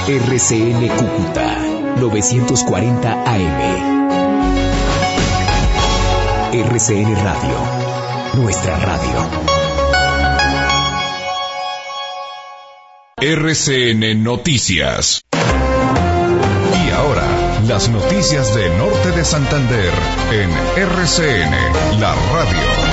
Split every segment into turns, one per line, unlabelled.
RCN Cúcuta 940 AM. RCN Radio, nuestra radio.
RCN Noticias. Y ahora, las noticias de Norte de Santander en RCN, la radio.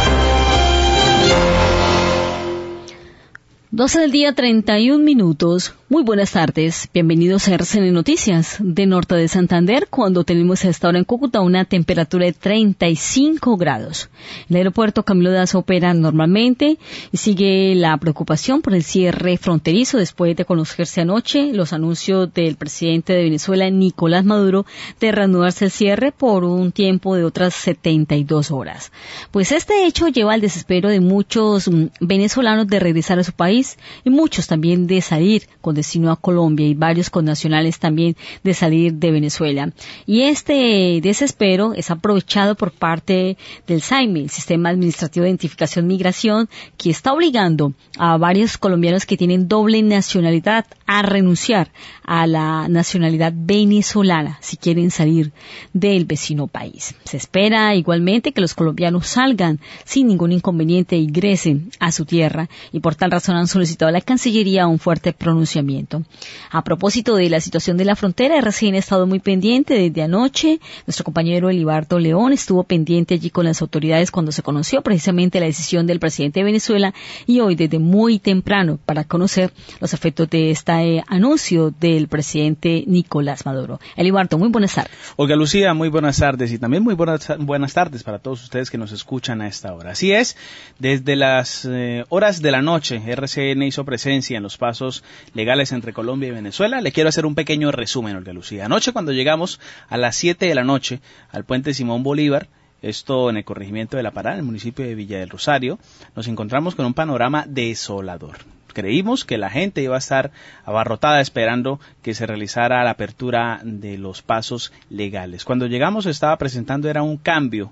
12 del día, 31 minutos. Muy buenas tardes. Bienvenidos a RCN Noticias de Norte de Santander, cuando tenemos a esta hora en Cúcuta una temperatura de 35 grados. El aeropuerto Camilo Daza opera normalmente y sigue la preocupación por el cierre fronterizo después de conocerse anoche los anuncios del presidente de Venezuela, Nicolás Maduro, de reanudarse el cierre por un tiempo de otras 72 horas. Pues este hecho lleva al desespero de muchos venezolanos de regresar a su país y muchos también de salir con destino a Colombia y varios connacionales también de salir de Venezuela. Y este desespero es aprovechado por parte del SAIMI, el Sistema Administrativo de Identificación Migración, que está obligando a varios colombianos que tienen doble nacionalidad a renunciar a la nacionalidad venezolana si quieren salir del vecino país. Se espera igualmente que los colombianos salgan sin ningún inconveniente e ingresen a su tierra y por tal razón han solicitado a la Cancillería un fuerte pronunciamiento. A propósito de la situación de la frontera, RCN ha estado muy pendiente desde anoche. Nuestro compañero Elibardo León estuvo pendiente allí con las autoridades cuando se conoció precisamente la decisión del presidente de Venezuela y hoy desde muy temprano para conocer los efectos de este anuncio del presidente Nicolás Maduro. Elibardo, muy buenas tardes.
Olga Lucía, muy buenas tardes y también muy buenas tardes para todos ustedes que nos escuchan a esta hora. Así es, desde las horas de la noche, RCN hizo presencia en los pasos legales entre Colombia y Venezuela. Le quiero hacer un pequeño resumen, Olga Lucía. Anoche cuando llegamos a las 7 de la noche al puente Simón Bolívar, esto en el corregimiento de La Parada, en el municipio de Villa del Rosario, nos encontramos con un panorama desolador. Creímos que la gente iba a estar abarrotada esperando que se realizara la apertura de los pasos legales. Cuando llegamos se estaba presentando era un cambio,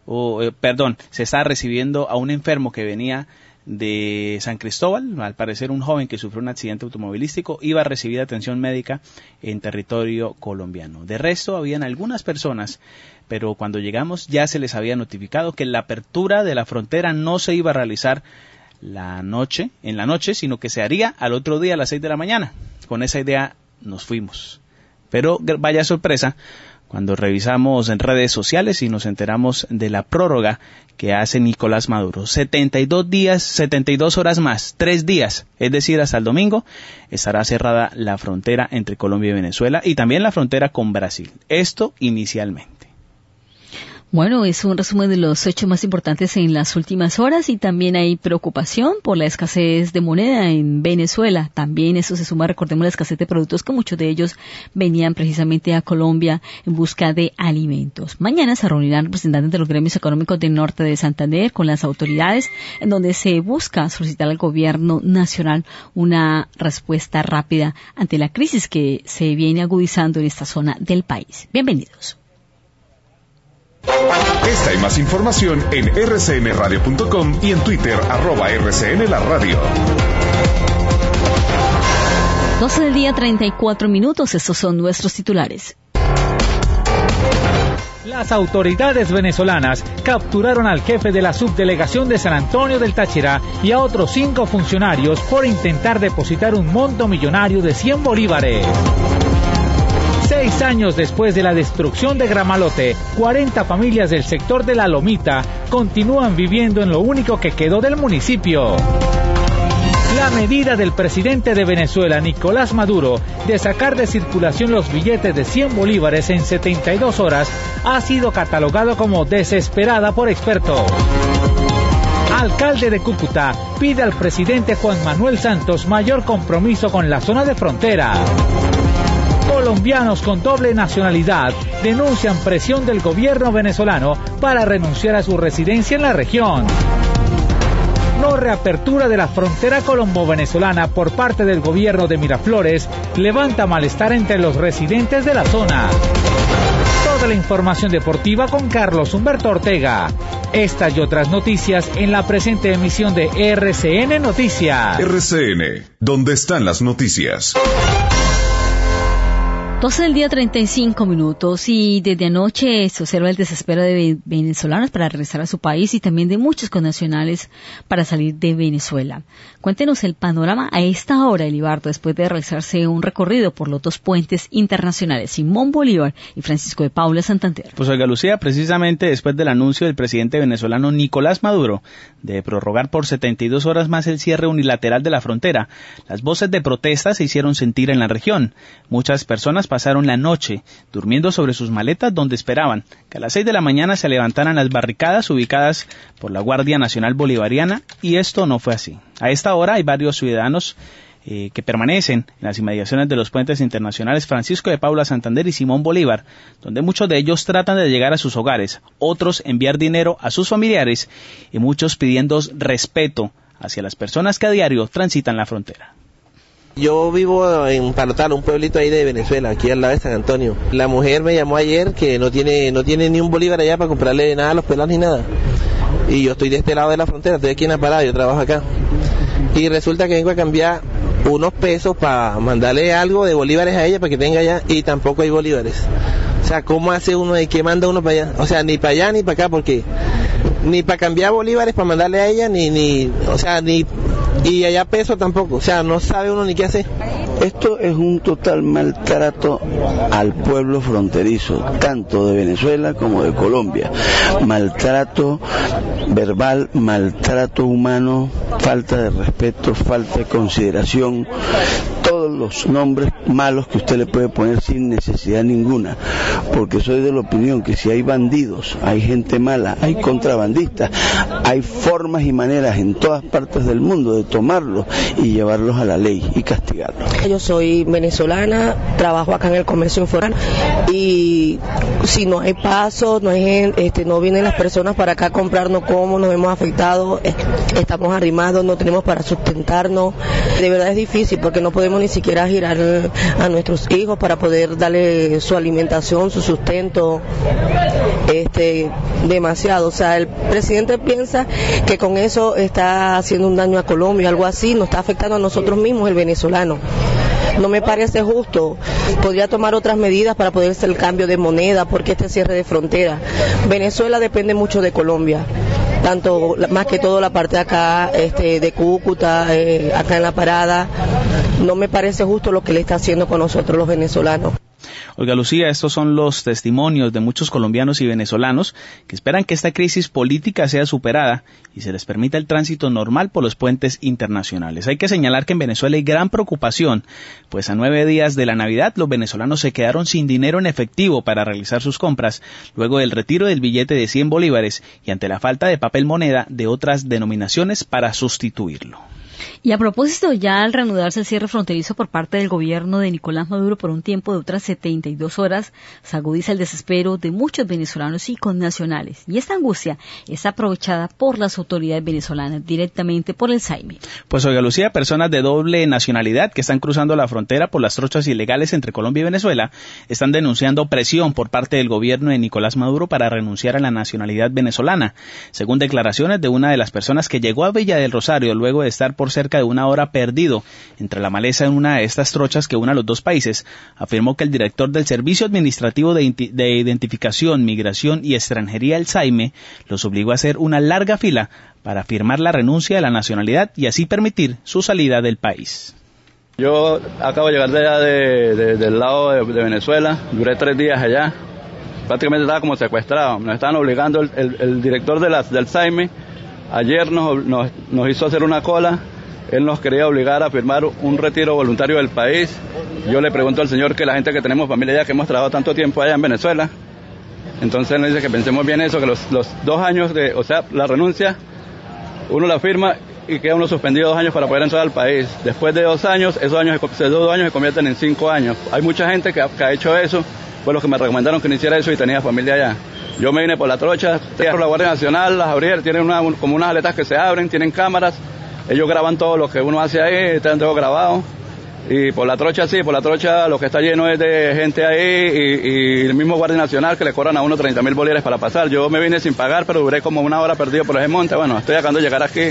se estaba recibiendo a un enfermo que venía de San Cristóbal, al parecer un joven que sufrió un accidente automovilístico, iba a recibir atención médica en territorio colombiano. De resto, habían algunas personas, pero cuando llegamos ya se les había notificado que la apertura de la frontera no se iba a realizar en la noche, sino que se haría al otro día a las 6 de la mañana. Con esa idea nos fuimos. Pero vaya sorpresa, cuando revisamos en redes sociales y nos enteramos de la prórroga que hace Nicolás Maduro. 72 horas más, 3 días, es decir, hasta el domingo, estará cerrada la frontera entre Colombia y Venezuela y también la frontera con Brasil. Esto inicialmente.
Bueno, es un resumen de los hechos más importantes en las últimas horas y también hay preocupación por la escasez de moneda en Venezuela. También eso se suma, recordemos, la escasez de productos que muchos de ellos venían precisamente a Colombia en busca de alimentos. Mañana se reunirán representantes de los gremios económicos del norte de Santander con las autoridades en donde se busca solicitar al gobierno nacional una respuesta rápida ante la crisis que se viene agudizando en esta zona del país. Bienvenidos.
Esta y más información en rcnradio.com y en Twitter @RCN la radio.
12 del día, 34 minutos. Estos son nuestros titulares.
Las autoridades venezolanas capturaron al jefe de la subdelegación de San Antonio del Táchira y a otros 5 funcionarios por intentar depositar un monto millonario de 100 bolívares. 6 años después de la destrucción de Gramalote, 40 familias del sector de La Lomita continúan viviendo en lo único que quedó del municipio. La medida del presidente de Venezuela, Nicolás Maduro, de sacar de circulación los billetes de 100 bolívares en 72 horas ha sido catalogado como desesperada por expertos. Alcalde de Cúcuta pide al presidente Juan Manuel Santos mayor compromiso con la zona de frontera. Colombianos con doble nacionalidad denuncian presión del gobierno venezolano para renunciar a su residencia en la región. No reapertura de la frontera colombo-venezolana por parte del gobierno de Miraflores levanta malestar entre los residentes de la zona. Toda la información deportiva con Carlos Humberto Ortega. Estas y otras noticias en la presente emisión de RCN Noticias.
RCN, ¿dónde están las noticias?
12 del día 35 minutos y desde anoche se observa el desespero de venezolanos para regresar a su país y también de muchos connacionales para salir de Venezuela. Cuéntenos el panorama a esta hora, Elibardo, después de realizarse un recorrido por los dos puentes internacionales, Simón Bolívar y Francisco de Paula Santander.
Pues oiga, Lucía, precisamente después del anuncio del presidente venezolano Nicolás Maduro de prorrogar por 72 horas más el cierre unilateral de la frontera, las voces de protesta se hicieron sentir en la región. Muchas personas pasaron la noche durmiendo sobre sus maletas donde esperaban que a las 6 de la mañana se levantaran las barricadas ubicadas por la Guardia Nacional Bolivariana, y esto no fue así. A esta hora hay varios ciudadanos que permanecen en las inmediaciones de los puentes internacionales Francisco de Paula Santander y Simón Bolívar, donde muchos de ellos tratan de llegar a sus hogares, otros enviar dinero a sus familiares y muchos pidiendo respeto hacia las personas que a diario transitan la frontera.
Yo vivo en Palotal, un pueblito ahí de Venezuela, aquí al lado de San Antonio. La mujer me llamó ayer que no tiene ni un bolívar allá para comprarle nada a los pelados ni nada. Y yo estoy de este lado de la frontera, estoy aquí en la parada, yo trabajo acá. Y resulta que vengo a cambiar unos pesos para mandarle algo de bolívares a ella para que tenga allá, y tampoco hay bolívares. O sea, ¿cómo hace uno y qué manda uno para allá? O sea, ni para allá ni para acá, porque ni para cambiar bolívares para mandarle a ella, y allá peso tampoco, o sea, no sabe uno ni qué hacer.
Esto es un total maltrato al pueblo fronterizo, tanto de Venezuela como de Colombia. Maltrato verbal, maltrato humano, falta de respeto, falta de consideración, todos los nombres malos que usted le puede poner sin necesidad ninguna, porque soy de la opinión que si hay bandidos, hay gente mala, hay contrabandistas, hay formas y maneras en todas partes del mundo de tomarlos y llevarlos a la ley y castigarlos.
Yo soy venezolana, trabajo acá en el comercio informal, y si no hay pasos, no vienen las personas para acá a comprarnos, como nos hemos afectado, estamos arrimados, no tenemos para sustentarnos. De verdad es difícil porque no podemos ni siquiera girar a nuestros hijos para poder darle su alimentación, su sustento, demasiado. O sea, el presidente piensa que con eso está haciendo un daño a Colombia, algo así, nos está afectando a nosotros mismos, el venezolano. No me parece justo. Podría tomar otras medidas para poder hacer el cambio de moneda, porque este cierre de frontera. Venezuela depende mucho de Colombia, tanto más que todo la parte de acá, de Cúcuta, acá en la parada. No me parece justo lo que le está haciendo con nosotros los venezolanos.
Oiga, Lucía, estos son los testimonios de muchos colombianos y venezolanos que esperan que esta crisis política sea superada y se les permita el tránsito normal por los puentes internacionales. Hay que señalar que en Venezuela hay gran preocupación, pues a 9 días de la Navidad los venezolanos se quedaron sin dinero en efectivo para realizar sus compras, luego del retiro del billete de 100 bolívares y ante la falta de papel moneda de otras denominaciones para sustituirlo.
Y a propósito, ya al reanudarse el cierre fronterizo por parte del gobierno de Nicolás Maduro por un tiempo de otras 72 horas, se agudiza el desespero de muchos venezolanos y connacionales. Y esta angustia es aprovechada por las autoridades venezolanas, directamente por el SAIME.
Pues oiga, Lucía, personas de doble nacionalidad que están cruzando la frontera por las trochas ilegales entre Colombia y Venezuela están denunciando presión por parte del gobierno de Nicolás Maduro para renunciar a la nacionalidad venezolana. Según declaraciones de una de las personas que llegó a Villa del Rosario luego de estar por cerca de una hora perdido entre la maleza en una de estas trochas que une a los dos países, afirmó que el director del Servicio Administrativo de Identificación, Migración y Extranjería, el SAIME, los obligó a hacer una larga fila para firmar la renuncia de la nacionalidad y así permitir su salida del país.
Yo acabo de llegar de allá del lado de Venezuela, duré 3 días allá, prácticamente estaba como secuestrado, nos estaban obligando, el director del SAIME ayer nos hizo hacer una cola. Él nos quería obligar a firmar un retiro voluntario del país. Yo le pregunto al señor que la gente que tenemos familia allá, que hemos trabajado tanto tiempo allá en Venezuela, entonces él nos dice que pensemos bien eso, que los 2 años la renuncia, uno la firma y queda uno suspendido 2 años para poder entrar al país. Después de 2 años, esos 2 años se convierten en 5 años. Hay mucha gente que ha hecho eso, fue los que me recomendaron que no hiciera eso y tenía familia allá. Yo me vine por la trocha, la Guardia Nacional, las abrieron, tienen como unas aletas que se abren, tienen cámaras. Ellos graban todo lo que uno hace ahí, están todo grabado. Y por la trocha lo que está lleno es de gente ahí y el mismo Guardia Nacional que le cobran a uno 30.000 bolívares para pasar. Yo me vine sin pagar, pero duré como 1 hora perdido por ese monte. Bueno, estoy acabando de llegar aquí.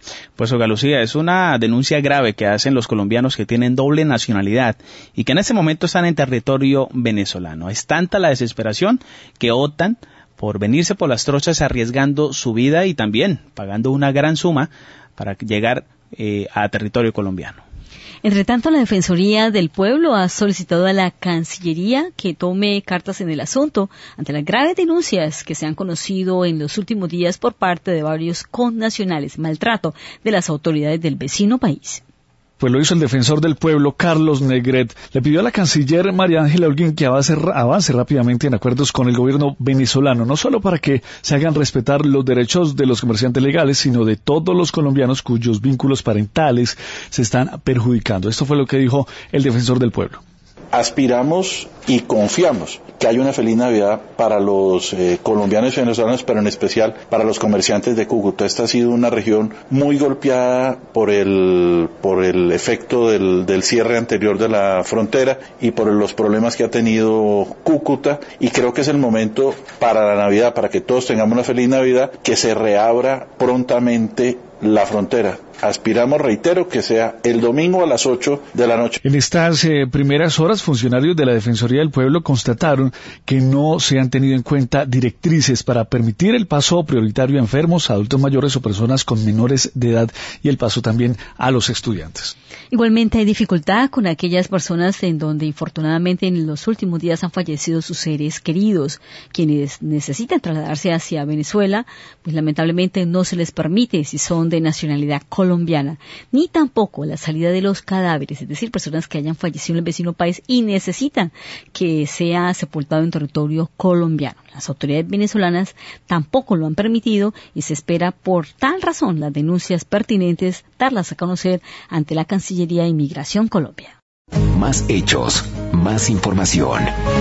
Pues Olga Lucía, es una denuncia grave que hacen los colombianos que tienen doble nacionalidad y que en este momento están en territorio venezolano. Es tanta la desesperación que optan por venirse por las trochas arriesgando su vida y también pagando una gran suma para llegar a territorio colombiano.
Entre tanto, la Defensoría del Pueblo ha solicitado a la Cancillería que tome cartas en el asunto ante las graves denuncias que se han conocido en los últimos días por parte de varios connacionales, maltrato de las autoridades del vecino país.
Pues lo hizo el defensor del pueblo, Carlos Negret. Le pidió a la canciller María Ángela Holguín que avance rápidamente en acuerdos con el gobierno venezolano, no solo para que se hagan respetar los derechos de los comerciantes legales, sino de todos los colombianos cuyos vínculos parentales se están perjudicando. Esto fue lo que dijo el defensor del pueblo.
Aspiramos y confiamos que haya una feliz Navidad para los colombianos y venezolanos, pero en especial para los comerciantes de Cúcuta. Esta ha sido una región muy golpeada por el efecto del cierre anterior de la frontera y por los problemas que ha tenido Cúcuta, y creo que es el momento para la Navidad, para que todos tengamos una feliz Navidad, que se reabra prontamente la frontera. Aspiramos, reitero, que sea el domingo a las 8 de la noche.
En estas primeras horas, funcionarios de la Defensoría del Pueblo constataron que no se han tenido en cuenta directrices para permitir el paso prioritario a enfermos, adultos mayores o personas con menores de edad, y el paso también a los estudiantes.
Igualmente hay dificultad con aquellas personas en donde infortunadamente en los últimos días han fallecido sus seres queridos, quienes necesitan trasladarse hacia Venezuela, pues lamentablemente no se les permite si son de nacionalidad colombiana, ni tampoco la salida de los cadáveres, es decir, personas que hayan fallecido en el vecino país y necesitan que sea sepultado en territorio colombiano. Las autoridades venezolanas tampoco lo han permitido y se espera por tal razón las denuncias pertinentes darlas a conocer ante la Cancillería de Inmigración Colombia.
Más hechos, más información.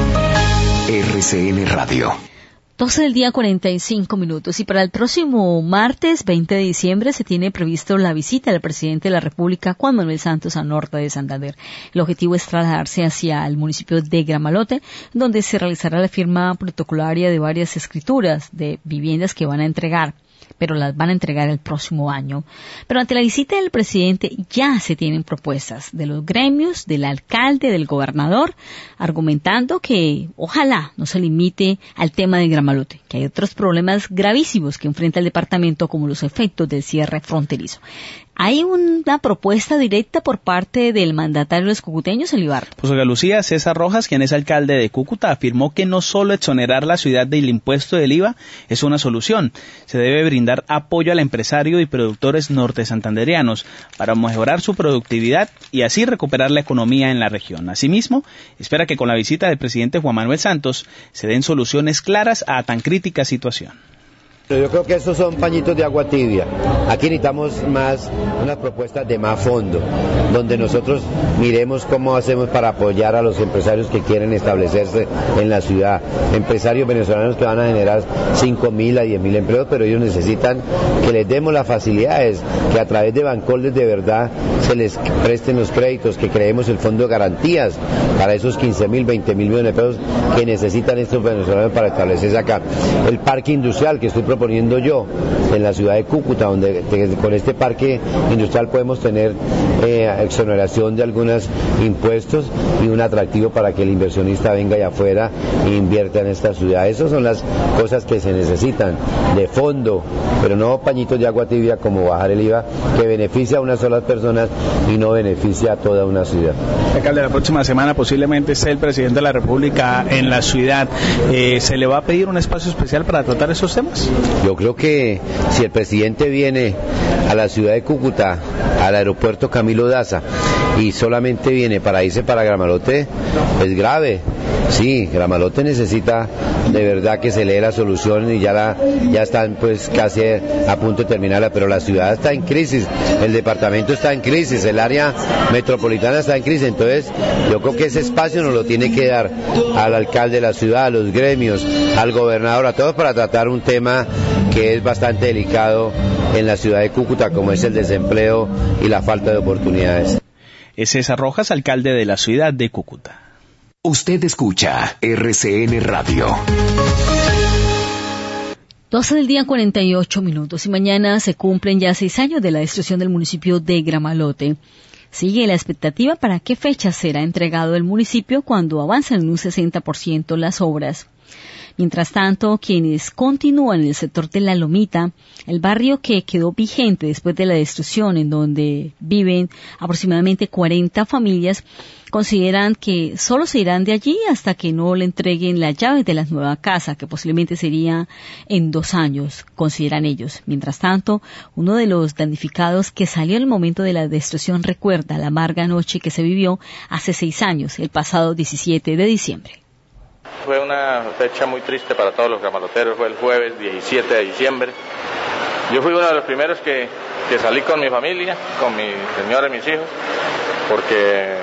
RCN Radio.
12 del día 45 minutos y para el próximo martes 20 de diciembre se tiene previsto la visita del presidente de la República, Juan Manuel Santos, a Norte de Santander. El objetivo es trasladarse hacia el municipio de Gramalote, donde se realizará la firma protocolaria de varias escrituras de viviendas que van a entregar, pero las van a entregar el próximo año. Pero ante la visita del presidente ya se tienen propuestas de los gremios, del alcalde, del gobernador, argumentando que ojalá no se limite al tema de Gramalote, que hay otros problemas gravísimos que enfrenta el departamento, como los efectos del cierre fronterizo. ¿Hay una propuesta directa por parte del mandatario de los cucuteños, Elibardo?
Pues Olga Lucía, César Rojas, quien es alcalde de Cúcuta, afirmó que no solo exonerar la ciudad del impuesto del IVA es una solución. Se debe brindar apoyo al empresario y productores norte santanderianos para mejorar su productividad y así recuperar la economía en la región. Asimismo, espera que con la visita del presidente Juan Manuel Santos se den soluciones claras a tan crítica situación.
Yo creo que estos son pañitos de agua tibia. Aquí necesitamos más unas propuestas de más fondo, donde nosotros miremos cómo hacemos para apoyar a los empresarios que quieren establecerse en la ciudad. Empresarios venezolanos que van a generar 5.000 a 10.000 empleos, pero ellos necesitan que les demos las facilidades, que a través de Bancoldes de verdad se les presten los créditos, que creemos el fondo de garantías para esos 15.000, 20.000 millones de pesos que necesitan estos venezolanos para establecerse acá. El parque industrial que estoy proponiendo yo en la ciudad de Cúcuta, donde con este parque industrial podemos tener exoneración de algunos impuestos y un atractivo para que el inversionista venga de afuera e invierta en esta ciudad. Esas son las cosas que se necesitan de fondo, pero no pañitos de agua tibia como bajar el IVA, que beneficia a unas solas personas y no beneficia a toda una ciudad.
Alcalde, la próxima semana posiblemente esté el presidente de la República en la ciudad. ¿Se le va a pedir un espacio especial para tratar esos temas?
Yo creo que si el presidente viene a la ciudad de Cúcuta, al aeropuerto Camilo Daza, y solamente viene para irse para Gramalote, es grave. Sí, Gramalote necesita de verdad que se le dé la solución y ya están pues casi a punto de terminarla, pero la ciudad está en crisis, el departamento está en crisis, el área metropolitana está en crisis, entonces yo creo que ese espacio nos lo tiene que dar al alcalde de la ciudad, a los gremios, al gobernador, a todos para tratar un tema que es bastante delicado en la ciudad de Cúcuta, como es el desempleo y la falta de oportunidades.
Es César Rojas, alcalde de la ciudad de Cúcuta.
Usted escucha RCN Radio.
12 del día, 48 minutos, y mañana se cumplen ya 6 años de la destrucción del municipio de Gramalote. Sigue la expectativa para qué fecha será entregado el municipio cuando avanzan en un 60% las obras. Mientras tanto, quienes continúan en el sector de La Lomita, el barrio que quedó vigente después de la destrucción, en donde viven aproximadamente 40 familias, consideran que solo se irán de allí hasta que no le entreguen las llaves de la nueva casa, que posiblemente sería en 2 años, consideran ellos. Mientras tanto, uno de los damnificados que salió en el momento de la destrucción recuerda la amarga noche que se vivió hace 6 años, el pasado 17 de diciembre.
Fue una fecha muy triste para todos los gramaloteros, fue el jueves 17 de diciembre. Yo fui uno de los primeros que salí con mi familia, con mi señora y mis hijos, porque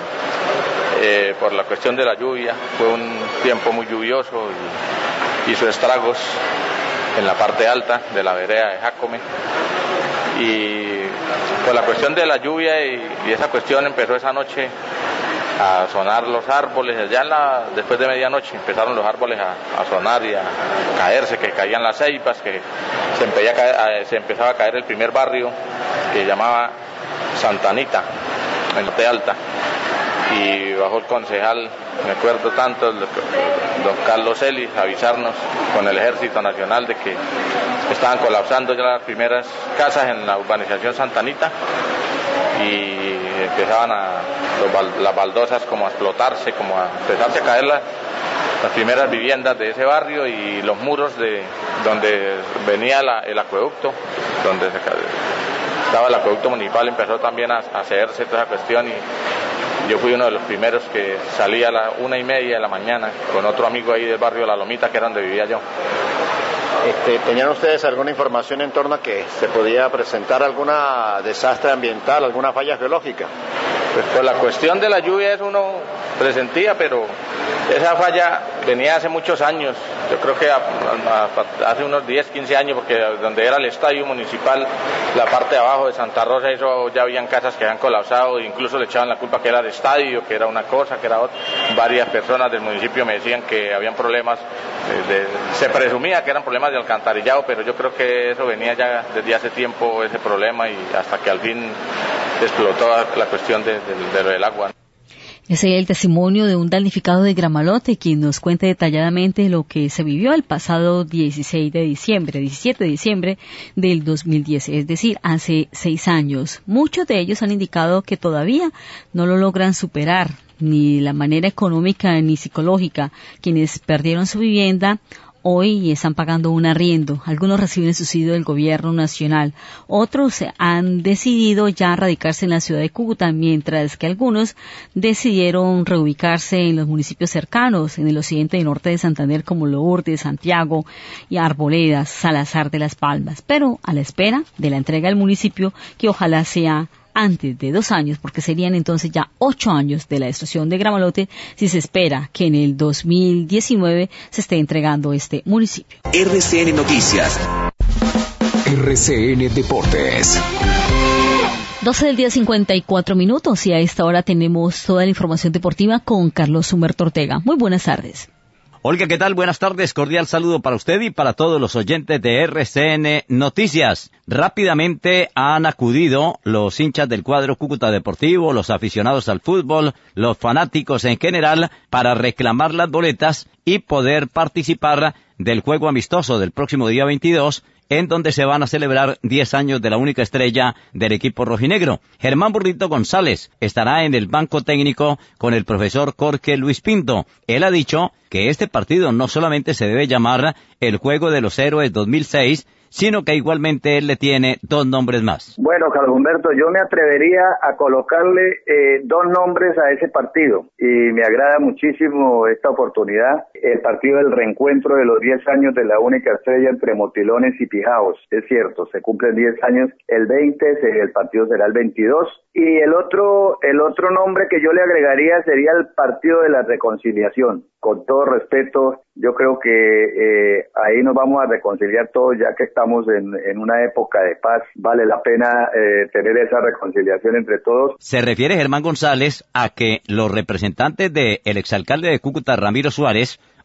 por la cuestión de la lluvia, fue un tiempo muy lluvioso y hizo estragos en la parte alta de la vereda de Jácome. Y por la cuestión de la lluvia y esa cuestión empezó esa noche a sonar los árboles, después de medianoche empezaron los árboles a sonar y a caerse, que caían las ceibas, que se empezaba a caer el primer barrio que llamaba Santa Anita, en la parte alta, y bajó el concejal, me acuerdo tanto, don Carlos Celis, a avisarnos con el Ejército Nacional de que estaban colapsando ya las primeras casas en la urbanización Santa Anita y empezaban las baldosas como a explotarse, como a empezarse a caer las primeras viviendas de ese barrio y los muros de donde venía el acueducto, donde estaba el acueducto municipal, empezó también a cederse toda esa cuestión y yo fui uno de los primeros que salí a la 1:30 de la mañana con otro amigo ahí del barrio La Lomita, que era donde vivía yo.
¿Tenían ustedes alguna información en torno a que se podía presentar alguna desastre ambiental, alguna falla geológica?
Pues por la cuestión de la lluvia eso uno presentía, pero esa falla venía hace muchos años, yo creo que hace unos 10, 15 años, porque donde era el estadio municipal, la parte de abajo de Santa Rosa, eso ya habían casas que habían colapsado, e incluso le echaban la culpa que era el estadio, que era una cosa, que era otra. Varias personas del municipio me decían que habían problemas, se presumía que eran problemas de alcantarillado, pero yo creo que eso venía ya desde hace tiempo, ese problema, y hasta que al fin explotó la cuestión del agua.
Ese es el testimonio de un damnificado de Gramalote, quien nos cuenta detalladamente lo que se vivió el pasado 17 de diciembre del 2010, es decir, hace 6 años. Muchos de ellos han indicado que todavía no lo logran superar, ni de la manera económica ni psicológica. Quienes perdieron su vivienda hoy están pagando un arriendo. Algunos reciben subsidio del gobierno nacional. Otros han decidido ya radicarse en la ciudad de Cúcuta, mientras que algunos decidieron reubicarse en los municipios cercanos, en el occidente y norte de Santander, como Lourdes, Santiago y Arboledas, Salazar de las Palmas. Pero a la espera de la entrega del municipio, que ojalá sea antes de 2 años, porque serían entonces ya 8 años de la destrucción de Gramalote, si se espera que en el 2019 se esté entregando este municipio.
RCN Noticias. RCN Deportes.
12 del día, 54 minutos, y a esta hora tenemos toda la información deportiva con Carlos Humberto Ortega. Muy buenas tardes.
Olga, ¿qué tal? Buenas tardes, cordial saludo para usted y para todos los oyentes de RCN Noticias. Rápidamente han acudido los hinchas del cuadro Cúcuta Deportivo, los aficionados al fútbol, los fanáticos en general, para reclamar las boletas y poder participar del juego amistoso del próximo día 22, en donde se van a celebrar 10 años de la única estrella del equipo rojinegro. Germán Burrito González estará en el banco técnico con el profesor Jorge Luis Pinto. Él ha dicho que este partido no solamente se debe llamar el Juego de los Héroes 2006, sino que igualmente él le tiene 2 nombres más.
Bueno, Carlos Humberto, yo me atrevería a colocarle 2 nombres a ese partido, y me agrada muchísimo esta oportunidad, el partido del reencuentro de los 10 años de la única estrella entre Motilones y Pijaos. Es cierto, se cumplen 10 años el 20, el partido será el 22, y el otro nombre que yo le agregaría sería el partido de la reconciliación. Con todo respeto, yo creo que ahí nos vamos a reconciliar todos, ya que estamos en una época de paz. Vale la pena tener esa reconciliación entre todos.
Se refiere Germán González a que los representantes del exalcalde de Cúcuta, Ramiro Suárez,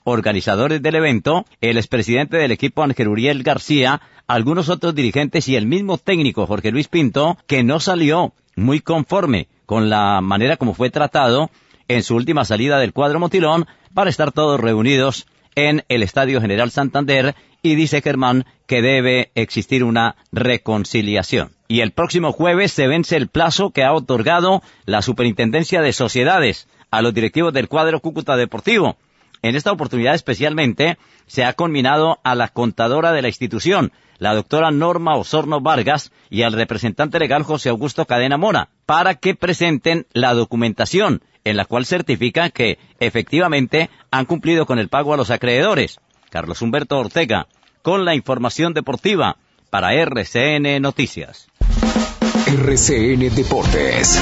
organizadores del evento, el expresidente del equipo Ángel Uriel García, algunos otros dirigentes y el mismo técnico Jorge Luis Pinto, que no salió muy conforme con la manera como fue tratado en su última salida del cuadro Motilón, para estar todos reunidos en el Estadio General Santander, y dice Germán que debe existir una reconciliación. Y el próximo jueves se vence el plazo que ha otorgado la Superintendencia de Sociedades a los directivos del cuadro Cúcuta Deportivo. En esta oportunidad especialmente se ha conminado a la contadora de la institución, la doctora Norma Osorno Vargas, y al representante legal José Augusto Cadena Mora, para que presenten la documentación en la cual certifican que efectivamente han cumplido con el pago a los acreedores. Carlos Humberto Ortega, con la información deportiva para RCN Noticias.
RCN Deportes.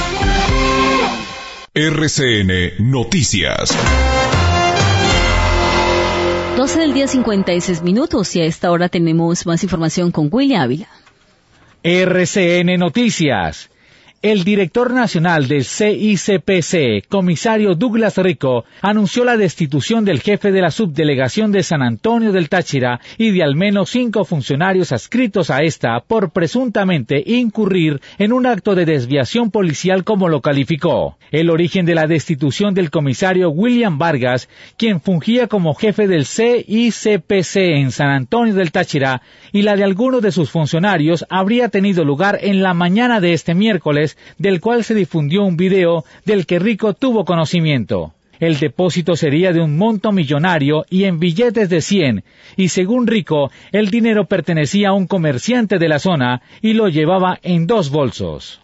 RCN Noticias.
12 del día 56 minutos y a esta hora tenemos más información con Willy Ávila.
RCN Noticias. El director nacional del CICPC, comisario Douglas Rico, anunció la destitución del jefe de la subdelegación de San Antonio del Táchira y de al menos 5 funcionarios adscritos a esta por presuntamente incurrir en un acto de desviación policial, como lo calificó. El origen de la destitución del comisario William Vargas, quien fungía como jefe del CICPC en San Antonio del Táchira, y la de algunos de sus funcionarios habría tenido lugar en la mañana de este miércoles, del cual se difundió un video del que Rico tuvo conocimiento. El depósito sería de un monto millonario y en billetes de 100, y según Rico, el dinero pertenecía a un comerciante de la zona y lo llevaba en 2 bolsos.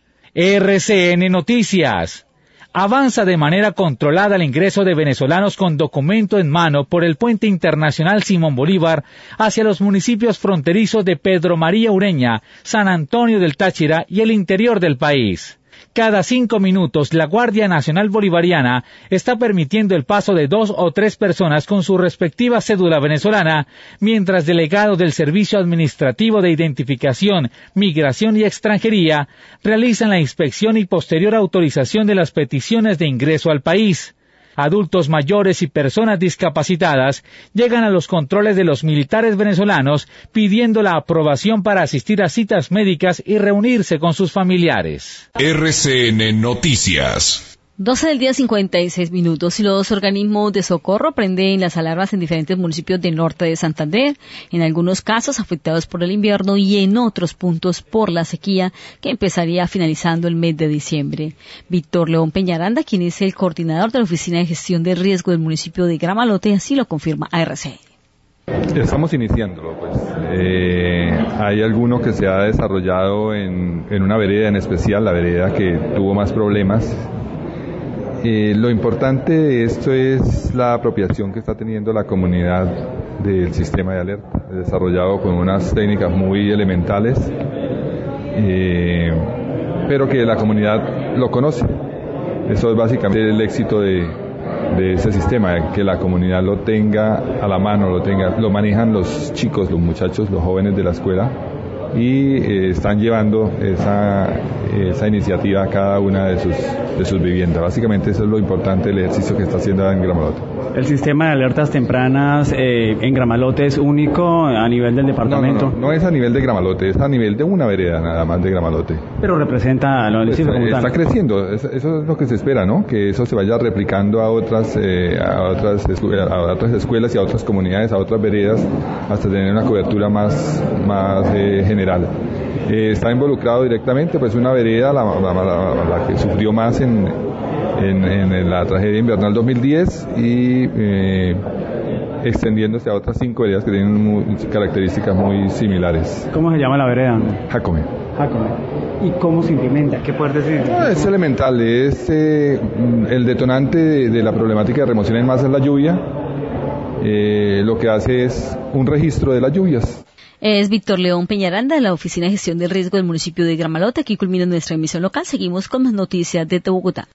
RCN Noticias. Avanza de manera controlada el ingreso de venezolanos con documento en mano por el puente internacional Simón Bolívar hacia los municipios fronterizos de Pedro María Ureña, San Antonio del Táchira y el interior del país. Cada 5 minutos, la Guardia Nacional Bolivariana está permitiendo el paso de 2 o 3 personas con su respectiva cédula venezolana, mientras delegados del Servicio Administrativo de Identificación, Migración y Extranjería realizan la inspección y posterior autorización de las peticiones de ingreso al país. Adultos mayores y personas discapacitadas llegan a los controles de los militares venezolanos pidiendo la aprobación para asistir a citas médicas y reunirse con sus familiares.
RCN Noticias.
12 del día 56 minutos y los organismos de socorro prenden las alarmas en diferentes municipios del norte de Santander, en algunos casos afectados por el invierno y en otros puntos por la sequía que empezaría finalizando el mes de diciembre. Víctor León Peñaranda, quien es el coordinador de la Oficina de Gestión de Riesgo del municipio de Gramalote, así lo confirma a RCN.
Estamos iniciándolo, pues. Hay alguno que se ha desarrollado en una vereda en especial, la vereda que tuvo más problemas. Lo importante de esto es la apropiación que está teniendo la comunidad del sistema de alerta, desarrollado con unas técnicas muy elementales, pero que la comunidad lo conoce. Eso es básicamente el éxito de ese sistema, que la comunidad lo tenga a la mano, lo manejan los chicos, los muchachos, los jóvenes de la escuela, y están llevando esa iniciativa a cada una de sus viviendas. Básicamente eso es lo importante del ejercicio que está haciendo en Gramalote.
¿El sistema de alertas tempranas en Gramalote es único a nivel del departamento?
No es a nivel de Gramalote, es a nivel de una vereda nada más de Gramalote.
Pero representa lo del sitio como tal.
Está creciendo, eso es lo que se espera, ¿no? Que eso se vaya replicando a otras escuelas y a otras comunidades, a otras veredas, hasta tener una cobertura más general. Está involucrado directamente pues una vereda, la que sufrió más en la tragedia invernal 2010 y extendiéndose a otras 5 veredas que tienen características muy similares.
¿Cómo se llama la vereda?
Jacome.
¿Y cómo se implementa? ¿Qué puedes decir?
Es elemental, el detonante de la problemática de remoción en masa es la lluvia. Lo que hace es un registro de las lluvias.
Es Víctor León Peñaranda de la Oficina de Gestión del Riesgo del municipio de Gramalote. Aquí culmina nuestra emisión local. Seguimos con más noticias de Bogotá.